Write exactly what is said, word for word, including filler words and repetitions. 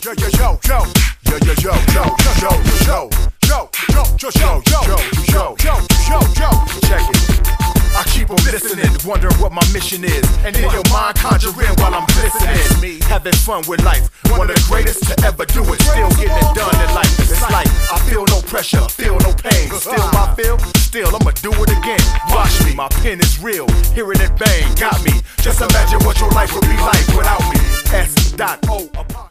yo, yo, yo, yo, yo, yo, yo, yo, yo, yo, yo, yo, yo, yo, yo, yo, yo, yo, yo, check it. I keep on listening, wondering what my mission is, and in your mind conjuring while I'm glistening. Me having fun with life, one of the greatest to ever do it. Still getting it done in life. It's like I feel no pressure, feel no pain. Still I feel, still I'ma do it again. Watch me, my pen is real, hearing it bang, got me. Just imagine what your life would be like without me. S dot O.